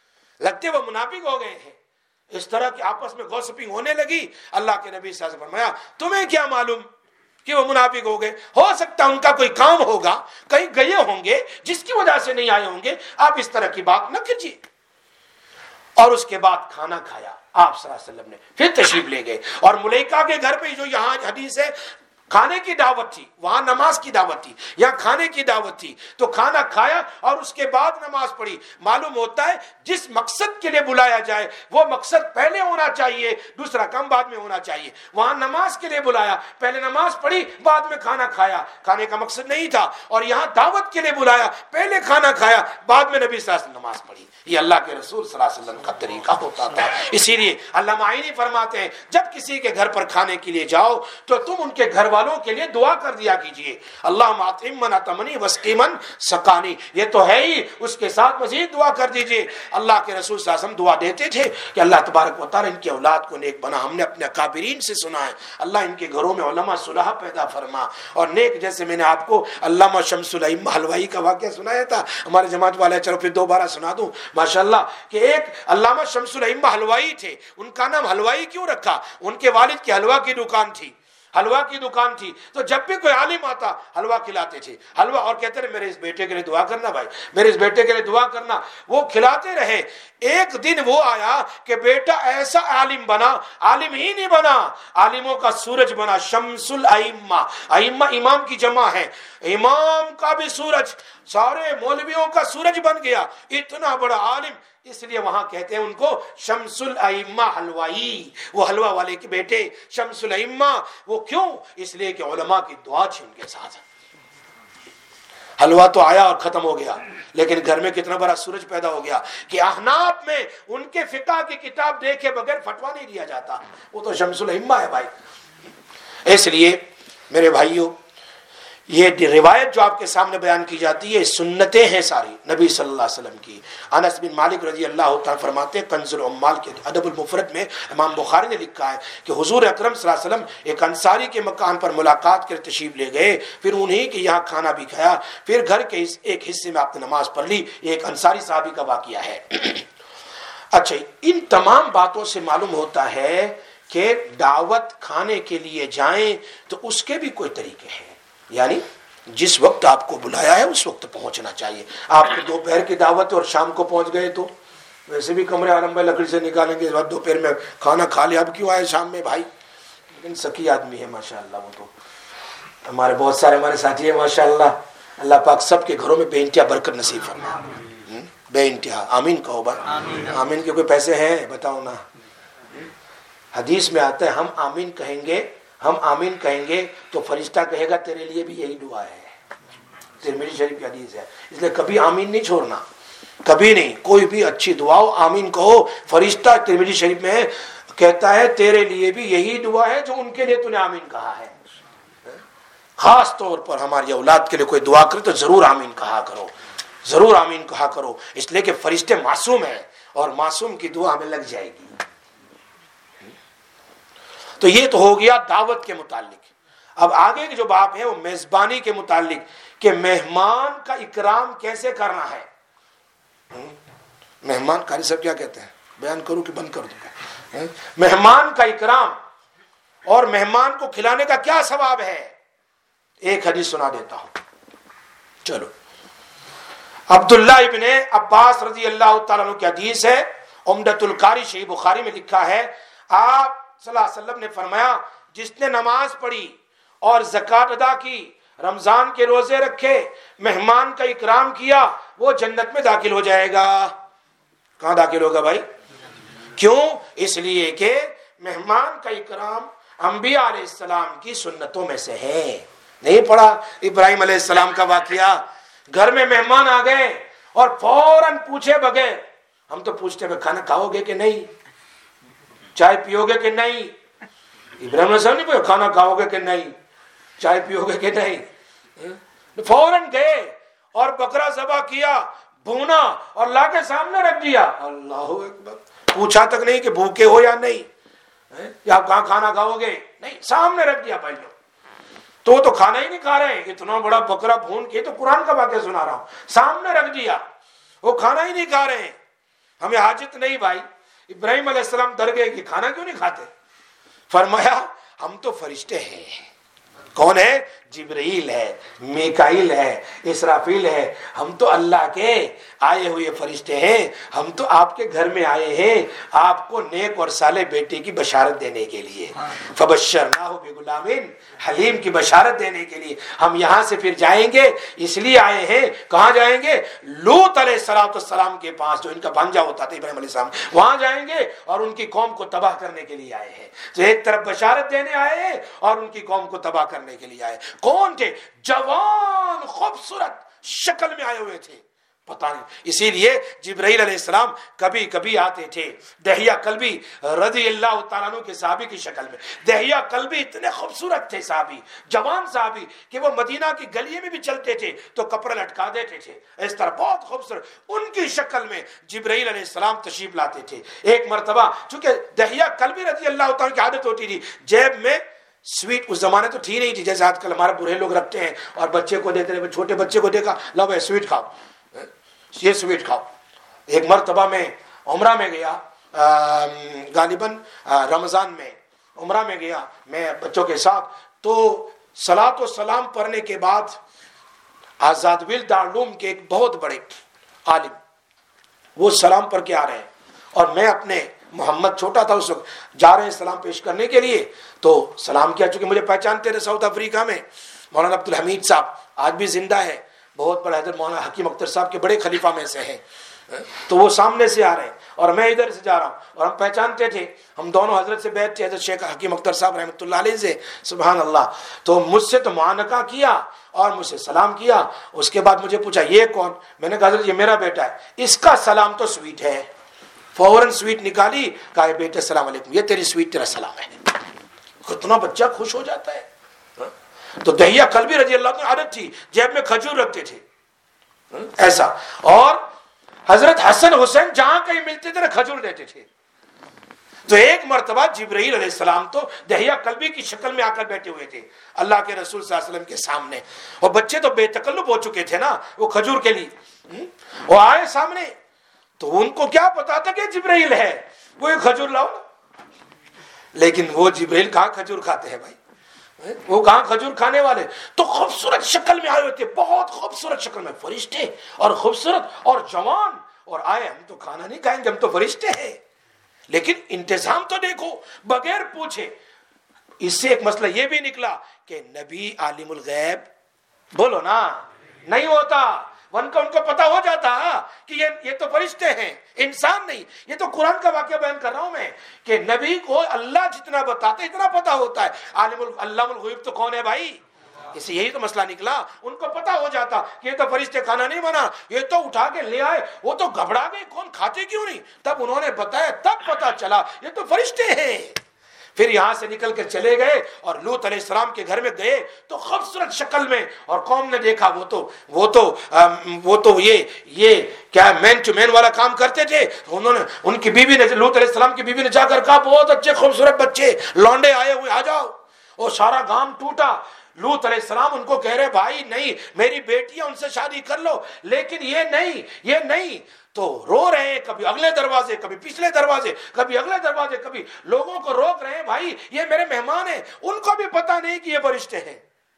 ہیں. اس طرح کی آپس میں گوسپنگ ہونے لگی. اللہ کے نبی صلی اللہ علیہ وسلم فرمایا تمہیں کیا معلوم کہ وہ منافق ہو گئے، ہو سکتا ان کا کوئی کام ہوگا، کہیں گئے ہوں گے جس کی وجہ سے نہیں آئے ہوں گے، آپ اس طرح کی بات نہ کیجیے. اور اس کے بعد کھانا کھایا آپ صلی اللہ علیہ وسلم نے، پھر تشریف لے گئے. اور ملیکہ کے گھر پہ جو یہاں حدیث ہے کھانے کی دعوت تھی، وہاں نماز کی دعوت تھی، یہاں کھانے کی دعوت تھی، تو کھانا کھایا اور اس کے بعد نماز پڑھی. معلوم ہوتا ہے جس مقصد کے لیے بلایا جائے وہ مقصد پہلے ہونا چاہیے، دوسرا کام بعد میں ہونا چاہیے. وہاں نماز کے لیے بلایا، پہلے نماز پڑھی بعد میں کھانا کھایا، کھانے کا مقصد نہیں تھا. اور یہاں دعوت کے لیے بلایا، پہلے کھانا کھایا بعد میں نبی صلی اللہ علیہ وسلم نماز پڑھی. یہ اللہ کے رسول صلی اللہ علیہ وسلم کا طریقہ ہوتا تھا. اسی لیے علامہ عینی فرماتے ہیں جب کسی کے گھر پر کھانے کے لیے جاؤ تو تم ان کے گھر والوں کے لیے دعا کر دیا کیجئے، اللہم اطعم من اطعمنی واسقی من سقانی. یہ تو ہے ہی، اس کے ساتھ مزید دعا کر دیجئے. اللہ کے رسول صلی اللہ علیہ وسلم دعا دیتے تھے کہ اللہ تبارک و تعالی ان کی اولاد کو نیک بنا. ہم نے اپنے اکابرین سے سنا ہے، اللہ ان کے گھروں میں علماء صلحاء پیدا فرما اور نیک. جیسے میں نے آپ کو علامہ شمس الائمہ حلوائی کا واقعہ سنایا تھا، ہمارے جماعت والے، چلو پھر دوبارہ سنا دوں. ماشاءاللہ کہ ایک علامہ شمس الائمہ حلوائی تھے. ان کا نام حلوائی کیوں رکھا؟ ان کے والد کی حلوہ کی دکان تھی. حلوا کی دکان تھی، تو جب بھی کوئی عالم آتا حلوا کھلاتے تھے، حلوا، اور کہتے رہے میرے اس بیٹے کے لیے دعا کرنا بھائی، میرے اس بیٹے کے لیے دعا کرنا، وہ کھلاتے رہے۔ ایک دن وہ آیا کہ بیٹا ایسا عالم بنا، عالم ہی نہیں بنا، عالموں کا سورج بنا، شمس الائمہ، ائمہ امام کی جمع ہے، امام کا بھی سورج، سارے مولویوں کا سورج بن گیا، اتنا بڑا عالم، اس لیے وہاں کہتے ہیں ان کو شمس الائمہ، حلوائی، وہ حلوہ والے کے بیٹے شمس الائمہ۔ وہ کیوں؟ اس لیے کہ علماء کی دعا تھی ان کے ساتھ۔ حلوہ تو آیا اور ختم ہو گیا، لیکن گھر میں کتنا بڑا سورج پیدا ہو گیا کہ احناف میں ان کے فقہ کی کتاب دیکھے بغیر فتویٰ نہیں دیا جاتا، وہ تو شمس الائمہ ہے بھائی۔ اس لیے میرے بھائیوں، یہ روایت جو آپ کے سامنے بیان کی جاتی ہے سنتیں ہیں ساری نبی صلی اللہ علیہ وسلم کی۔ انس بن مالک رضی اللہ تعالیٰ فرماتے ہیں، کنز العمال کے ادب المفرد میں امام بخاری نے لکھا ہے کہ حضور اکرم صلی اللہ علیہ وسلم ایک انصاری کے مکان پر ملاقات کر تشریف لے گئے، پھر انہیں کے یہاں کھانا بھی کھایا، پھر گھر کے ایک حصے میں آپ نے نماز پڑھ لی۔ یہ ایک انصاری صحابی کا واقعہ ہے۔ اچھا، ان تمام باتوں سے معلوم ہوتا ہے کہ دعوت کھانے کے لیے جائیں تو اس کے بھی کوئی طریقے ہیں، یعنی جس وقت آپ کو بلایا ہے اس وقت پہنچنا چاہیے۔ آپ کو دوپہر کی دعوت ہے اور شام کو پہنچ گئے تو ویسے بھی کمرے عالم بھائی لکڑی سے نکالیں گے، دوپہر میں کھانا کھا لیا، اب کیوں آئے شام میں بھائی؟ لیکن سکی آدمی ہے ماشاءاللہ، وہ تو ہمارے بہت سارے ہمارے ساتھی ہیں ماشاءاللہ، اللہ پاک سب کے گھروں میں بے انتہا برکت نصیب فرمائے، بے انتہا۔ آمین کہو بھائی، آمین کے کوئی پیسے ہیں بتاؤ نا؟ حدیث میں آتا ہے ہم آمین کہیں گے، ہم آمین کہیں گے تو فرشتہ کہے گا تیرے لیے بھی یہی دعا ہے، ترمذی شریف کی حدیث ہے۔ اس لیے کبھی آمین نہیں چھوڑنا، کبھی نہیں، کوئی بھی اچھی دعا ہو آمین کہو۔ فرشتہ ترمذی شریف میں کہتا ہے تیرے لیے بھی یہی دعا ہے جو ان کے لیے تو نے آمین کہا ہے۔ خاص طور پر ہماری اولاد کے لیے کوئی دعا کرے تو ضرور آمین کہا کرو، ضرور آمین کہا کرو، اس لیے کہ فرشتے معصوم ہیں اور معصوم کی دعا ہمیں لگ جائے گی۔ تو یہ تو ہو گیا دعوت کے متعلق۔ اب آگے کے جو باب ہے وہ میزبانی کے متعلق کہ مہمان کا اکرام کیسے کرنا ہے۔ مہمان، قاری صاحب کیا کہتے ہیں؟ بیان کروں کہ بند کر دوں؟ مہمان کا اکرام اور مہمان کو کھلانے کا کیا ثواب ہے؟ ایک حدیث سنا دیتا ہوں، چلو۔ عبداللہ ابن عباس رضی اللہ تعالیٰ عنہ کی حدیث ہے، عمدۃ القاری صحیح بخاری میں لکھا ہے، آپ صلی اللہ علیہ وسلم نے فرمایا جس نے نماز پڑھی اور زکوٰۃ ادا کی، رمضان کے روزے رکھے، مہمان کا اکرام کیا، وہ جنت میں داخل ہو جائے گا۔ کہاں داخل ہوگا بھائی؟ کیوں؟ اس لیے کہ مہمان کا اکرام انبیاء علیہ السلام کی سنتوں میں سے ہے۔ نہیں پڑھا ابراہیم علیہ السلام کا واقعہ؟ گھر میں مہمان آ گئے اور فوراً پوچھے بغیر، ہم تو پوچھتے ہیں کھانا کھاؤ گے کہ نہیں، چائے پیو گے کہ نہیں؟ ابراہیم علیہ السلام نہیں پوچھا کھانا کھاؤ گے کہ نہیں، چائے پیو گے کہ نہیں، فوراً گئے اور بکرا ذبح کیا، بھونا اور لا کے سامنے رکھ دیا۔ اللہ اکبر، پوچھا تک نہیں کہ بھوکے ہو یا نہیں، یا آپ کہاں کھانا کھاؤ گے، نہیں، سامنے رکھ دیا بھائی لوگ۔ تو وہ تو کھانا ہی نہیں کھا رہے ہیں، اتنا بڑا بکرا بھون کے، تو قرآن کا واقعہ سنا رہا ہوں، سامنے رکھ دیا، وہ کھانا ہی نہیں کھا رہے ہیں۔ ہمیں حاجت نہیں بھائی۔ ابراہیم علیہ السلام ڈر گئے کہ کھانا کیوں نہیں کھاتے؟ فرمایا ہم تو فرشتے ہیں۔ کون ہے؟ جبرائیل ہے، میکائیل ہے، اسرافیل ہے، ہم تو اللہ کے آئے ہوئے فرشتے ہیں، ہم تو آپ کے گھر میں آئے ہیں آپ کو نیک اور صالح بیٹے کی بشارت دینے کے لیے، فبشرناہ بغلام حلیم کی بشارت دینے کے لیے ہم یہاں سے پھر جائیں گے، اس لیے آئے ہیں۔ کہاں جائیں گے؟ لوط علیہ السلام کے پاس، جو ان کا بھانجا ہوتا تھا ابراہیم علیہ السلام، وہاں جائیں گے اور ان کی قوم کو تباہ کرنے کے لیے آئے ہیں۔ تو ایک طرف بشارت دینے آئے ہیں اور ان کی قوم کو تباہ کرنے کے لیے آئے۔ کون تھے؟ جوان خوبصورت شکل میں آئے ہوئے تھے، پتہ نہیں، اسی لیے جبرائیل علیہ السلام کبھی کبھی آتے تھے۔ دحیہ کلبی رضی اللہ تعالیٰ عنہ کے صحابی کی شکل میں، دحیہ کلبی اتنے خوبصورت تھے صحابی، جوان صحابی، کہ وہ مدینہ کی گلیے میں بھی چلتے تھے تو کپڑے لٹکا دیتے تھے، اس طرح بہت خوبصورت ان کی شکل میں جبرائیل علیہ السلام تشریف لاتے تھے۔ ایک مرتبہ چونکہ دحیہ کلبی رضی اللہ تعالیٰ کی عادت ہوتی تھی جیب میں سویٹ، اس زمانے تو تھی نہیں تھی جیسے آج کل ہمارے بوڑھے لوگ رکھتے ہیں اور بچے کو دیتے ہیں، چھوٹے بچے کو دیکھا لو بھائی سویٹ کھاؤ، یہ سویٹ کھاؤ۔ ایک مرتبہ میں عمرہ میں گیا، غالباً رمضان میں، عمرہ میں گیا میں بچوں کے ساتھ، تو صلاۃ و سلام پڑھنے کے بعد آزاد ویل دارالعلوم کے ایک بہت بڑے عالم وہ سلام پڑھ کے آ رہے ہیں، اور میں اپنے محمد چھوٹا تھا اس وقت، جا رہے ہیں سلام پیش کرنے کے لیے، تو سلام کیا، چونکہ مجھے پہچانتے تھے ساؤتھ افریقہ میں مولانا عبدالحمید صاحب آج بھی زندہ ہے، بہت بڑے حضرت مولانا حکیم اختر صاحب کے بڑے خلیفہ میں سے ہیں، تو وہ سامنے سے آ رہے ہیں اور میں ادھر سے جا رہا ہوں، اور ہم پہچانتے تھے، ہم دونوں حضرت سے بیٹھ تھے، حضرت شیخ حکیم اختر صاحب رحمۃ اللہ علیہ سے، سبحان اللہ، تو مجھ سے تو معانقہ کیا اور مجھ سے سلام کیا، اس کے بعد مجھے پوچھا یہ کون، میں نے کہا حضرت یہ میرا بیٹا ہے، اس کا سلام تو سویٹ ہے، فوراً سویٹ نکالی، کہا بیٹے السلام علیکم، یہ تیری سویٹ تیرا سلام ہے، کتنا بچہ خوش ہو جاتا ہے۔ تو دہیا کلبی رضی اللہ عنہ عادت تھی جیب میں کھجور رکھتے تھے ایسا، اور حضرت حسن حسین جہاں کہیں ملتے تھے نا کھجور دیتے تھے۔ تو ایک مرتبہ جبرائیل علیہ السلام تو دہیا کلبی کی شکل میں آ کر بیٹھے ہوئے تھے اللہ کے رسول صلی اللہ علیہ وسلم کے سامنے، اور بچے تو بے تکلف ہو چکے تھے نا وہ کھجور کے لیے، وہ آئے سامنے، تو ان کو کیا پتا تھا کہ جبرائیل ہے، وہ ایک کھجور لاؤ نا، لیکن وہ جبرائیل کہاں کھجور کھاتے ہیں بھائی، وہ کہاں کھجور کھانے والے، تو خوبصورت شکل میں آئے ہوئے تھے، بہت خوبصورت شکل میں، فرشتے اور خوبصورت اور جوان، اور آئے ہم تو کھانا نہیں کھائیں گے، ہم تو فرشتے ہیں، لیکن انتظام تو دیکھو بغیر پوچھے۔ اس سے ایک مسئلہ یہ بھی نکلا کہ نبی عالم الغیب بولو نا نہیں ہوتا، ان کو پتا ہو جاتا کہ یہ تو فرشتے ہیں، انسان نہیں۔ یہ تو قرآن کا واقعہ بیان کر رہا ہوں میں کہ نبی کو اللہ جتنا بتاتا ہے اتنا پتا ہوتا ہے، علام الغیوب تو کون ہے بھائی، اس سے یہی تو مسئلہ نکلا، ان کو پتا ہو جاتا کہ یہ تو فرشتے کھانا نہیں بنا، یہ تو اٹھا کے لے آئے، وہ تو گھبرا گئے کون کھاتے کیوں نہیں، تب انہوں نے بتایا، تب پتا چلا یہ تو فرشتے ہیں۔ پھر یہاں سے نکل کر چلے گئے اور لوط علیہ السلام کے گھر میں گئے تو خوبصورت شکل میں، اور قوم نے دیکھا وہ تو یہ کیا مین ٹو مین والا کام کرتے تھے، انہوں نے ان کی بیوی نے، لوط علیہ السلام کی بیوی نے جا کر کہا بہت اچھے خوبصورت بچے لونڈے آئے ہوئے آ جاؤ، اور سارا گام ٹوٹا۔ لوط علیہ السلام ان کو کہہ رہے بھائی نہیں میری بیٹیاں ان سے شادی کر لو، لیکن یہ نہیں، تو رو رہے ہیں، کبھی اگلے دروازے کبھی پچھلے دروازے، کبھی اگلے دروازے، کبھی لوگوں کو روک رہے ہیں بھائی یہ میرے مہمان ہیں، ان کو بھی پتا نہیں کہ یہ فرشتے ہیں،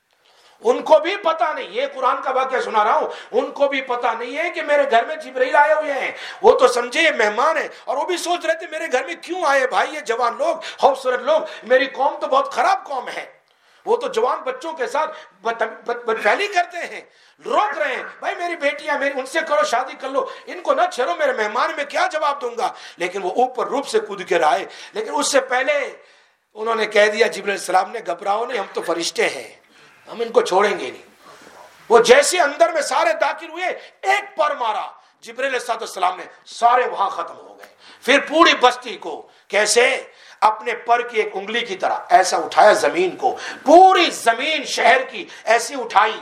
ان کو بھی پتا نہیں، یہ قرآن کا واقعہ سنا رہا ہوں، ان کو بھی پتا نہیں ہے کہ میرے گھر میں جبرائیل آئے ہوئے ہیں، وہ تو سمجھے یہ مہمان ہیں، اور وہ بھی سوچ رہے تھے میرے گھر میں کیوں آئے بھائی یہ جوان لوگ، خوبصورت لوگ، میری قوم تو بہت خراب قوم ہے، وہ تو جوان بچوں کے ساتھ بدفعلی کرتے ہیں، روک رہے ہیں بھائی میری بیٹیاں میری ان سے کرو شادی کر لو، ان کو نہ چھیڑو، میرے مہمان میں کیا جواب دوں گا، لیکن وہ اوپر روپ سے کود کے آئے، لیکن اس سے پہلے انہوں نے کہہ دیا جبرائیل السلام نے گھبراؤ نہیں، ہم تو فرشتے ہیں، ہم ان کو چھوڑیں گے نہیں۔ وہ جیسے اندر میں سارے داخل ہوئے ایک پر مارا جبرائیل علیہ السلام نے، سارے وہاں ختم ہو گئے۔ پھر پوری بستی کو کیسے اپنے پر کی ایک انگلی کی طرح ایسا اٹھایا زمین کو، پوری زمین شہر کی ایسی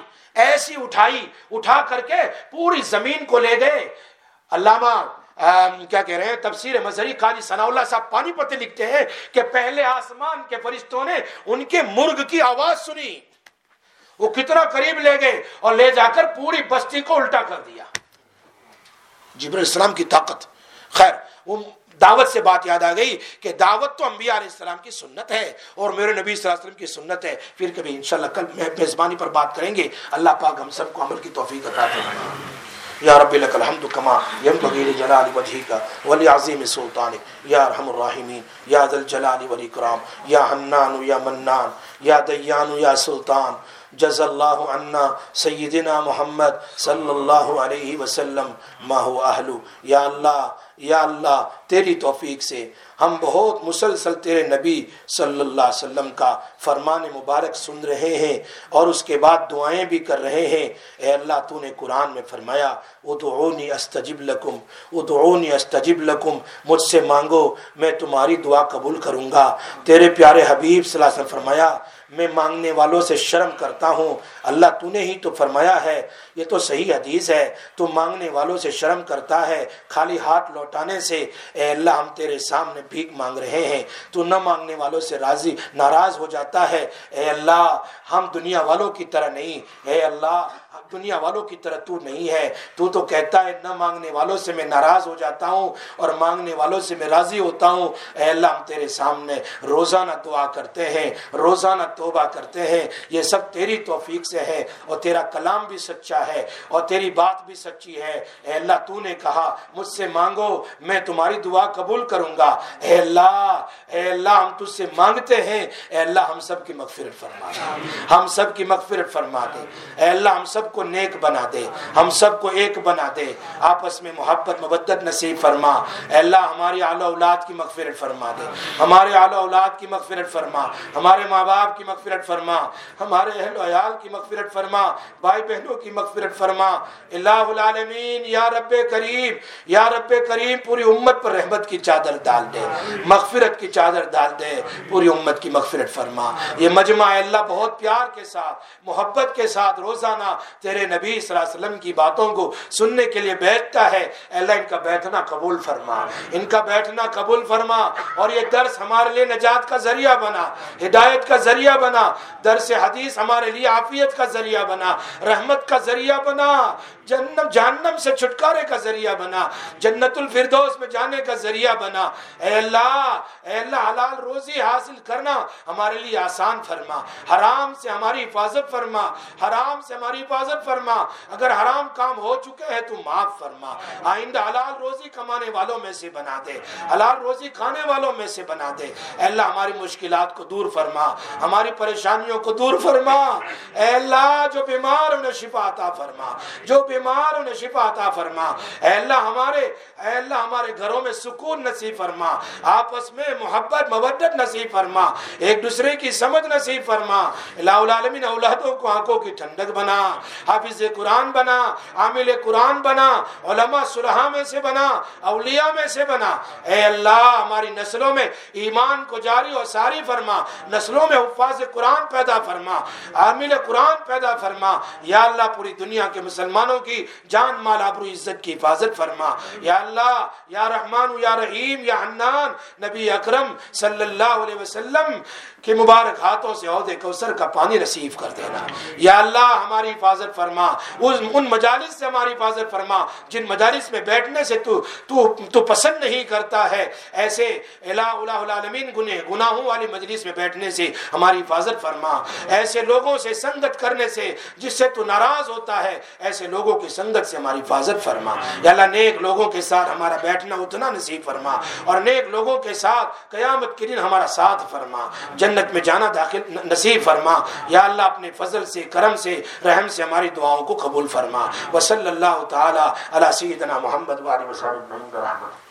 اٹھائی، اٹھا کر کے پوری زمین کو لے گئے۔ علامہ کیا کہہ رہے ہیں تفسیر مظہری قاضی ثناء اللہ صاحب پانی پتے لکھتے ہیں کہ پہلے آسمان کے فرشتوں نے ان کے مرغ کی آواز سنی، وہ کتنا قریب لے گئے اور لے جا کر پوری بستی کو الٹا کر دیا۔ جبرائیل السلام کی طاقت۔ خیر وہ دعوت سے بات یاد آ گئی کہ دعوت تو انبیاء علیہ السلام کی سنت ہے اور میرے نبی صلی اللہ علیہ وسلم کی سنت ہے۔ پھر کبھی انشاءاللہ کل میزبانی پر بات کریں گے۔ اللہ پاک ہم سب کو عمل کی توفیق عطا فرمائے۔ یا رب لک الحمد کما ینبغی لجلال وجهک ولعظیم سلطانک یا ارحم الراحمین یا ذا الجلال والاکرام یا حنان یا منان یا دیان یا سلطان، جزا اللہ عنا سیدنا محمد صلی اللہ علیہ وسلم ما هو اہلو۔ یا اللہ تیری توفیق سے ہم بہت مسلسل تیرے نبی صلی اللہ علیہ وسلم کا فرمان مبارک سن رہے ہیں اور اس کے بعد دعائیں بھی کر رہے ہیں۔ اے اللہ تو نے قرآن میں فرمایا ادعونی استجب لکم، ادعونی استجب لکم، مجھ سے مانگو میں تمہاری دعا قبول کروں گا۔ تیرے پیارے حبیب صلی اللہ علیہ وسلم فرمایا میں مانگنے والوں سے شرم کرتا ہوں۔ اللہ تو نے ہی تو فرمایا ہے یہ تو صحیح حدیث ہے، تو مانگنے والوں سے شرم کرتا ہے، خالی ہاتھ لوٹانے سے۔ اے اللہ ہم تیرے سامنے بھیک مانگ رہے ہیں، تو نہ مانگنے والوں سے ناراض ہو جاتا ہے۔ اے اللہ ہم دنیا والوں کی طرح نہیں، اے اللہ دنیا والوں کی طرح تو نہیں ہے، تو کہتا ہے نہ مانگنے والوں سے میں ناراض ہو جاتا ہوں اور مانگنے والوں سے میں راضی ہوتا ہوں۔ اے اللہ ہم تیرے سامنے روزانہ دعا کرتے ہیں، روزانہ توبہ کرتے ہیں، یہ سب تیری توفیق سے ہے، اور تیرا کلام بھی سچا ہے اور تیری بات بھی سچی ہے۔ اے اللہ تو نے کہا مجھ سے مانگو میں تمہاری دعا قبول کروں گا۔ اے اللہ ہم تجھ سے مانگتے ہیں، اے اللہ ہم سب کی مغفرت فرما دے، ہم سب کی مغفرت فرما دے۔ اے اللہ ہم سب کو نیک بنا دے، ہم سب کو ایک بنا دے، آپس میں محبت مودت نصیب فرما۔ اے اللہ ہماری اعلی اولاد کی مغفرت فرما دے، ہمارے اعلی اولاد کی مغفرت فرما، ہمارے ماں باپ کی مغفرت فرما، ہمارے اہل و عیال کی مغفرت فرما، بھائی بہنوں کی مغفرت فرما۔ الہ العالمین یا رب کریم، یا رب کریم پوری امت پر رحمت کی چادر ڈال دے، مغفرت کی چادر ڈال دے، پوری امت کی مغفرت فرما۔ یہ مجمع اے اللہ بہت پیار کے ساتھ محبت کے ساتھ روزانہ تیرے نبی صلی اللہ علیہ وسلم کی باتوں کو سننے کے لیے بیٹھتا ہے، اے اللہ ان کا بیٹھنا قبول فرما، ان کا بیٹھنا قبول فرما، اور یہ درس ہمارے لیے نجات کا ذریعہ بنا، ہدایت کا ذریعہ بنا، درس حدیث ہمارے لیے عافیت کا ذریعہ بنا، رحمت کا ذریعہ بنا، جہنم سے چھٹکارے کا ذریعہ بنا، جنت الفردوس میں جانے کا ذریعہ بنا۔ اے اللہ حلال روزی حاصل کرنا ہمارے لیے آسان فرما، حرام سے ہماری حفاظت فرما، حرام سے ہماری حفاظت فرما، اگر حرام کام ہو چکے ہیں تو معاف فرما، آئندہ حلال روزی کمانے والوں میں سے بنا دے، حلال روزی کھانے والوں میں سے بنا دے۔ اے اللہ ہماری مشکلات کو دور فرما، ہماری پریشانیوں کو دور فرما۔ اے اللہ جو بیمار انہیں شفا عطا فرما، جو بیمار انہیں شفا عطا فرما۔ اے اللہ ہمارے گھروں میں سکون نصیب فرما، آپس میں محبت مودت نصیب فرما، ایک دوسرے کی سمجھ نصیب فرما۔ الہ العالمین اولادوں کو آنکھوں کی ٹھنڈک بنا، حافظ قرآن بنا، عامل قرآن بنا، علماء صلحاء میں سے بنا، اولیاء میں سے بنا۔ اے اللہ ہماری نسلوں میں ایمان کو جاری اور ساری فرما، نسلوں میں حفاظ قرآن پیدا فرما، عامل قرآن پیدا فرما۔ یا اللہ پوری دنیا کے مسلمانوں کی جان مال آبرو عزت کی حفاظت فرما۔ یا اللہ یا رحمان یا رحیم یا حنان، نبی اکرم صلی اللہ علیہ وسلم کے مبارک ہاتھوں سے حوض کوثر کا پانی نصیب کر دینا۔ یا اللہ ہماری حفاظت فرما، ان مجالس سے ہماری حفاظت فرما جن مجالس میں بیٹھنے سے تو پسند نہیں کرتا ہے، ایسے الہ العالمین گناہوں والی مجلس میں بیٹھنے سے ہماری حفاظت فرما، ایسے لوگوں سے سنگت کرنے سے جس سے تو ناراض ہوتا ہے، ایسے لوگوں کی سنگت سے ہماری حفاظت فرما۔ یا اللہ نیک لوگوں کے ساتھ ہمارا بیٹھنا اتنا نصیب فرما، اور نیک لوگوں کے ساتھ قیامت کے دن ہمارا ساتھ فرما، جنت میں جانا داخل نصیب فرما۔ یا اللہ اپنے فضل سے کرم سے رحم سے ہماری دعاؤں کو قبول فرما۔ وصلی اللہ تعالی علی سیدنا محمد وآلہ وصحبہ وسلم۔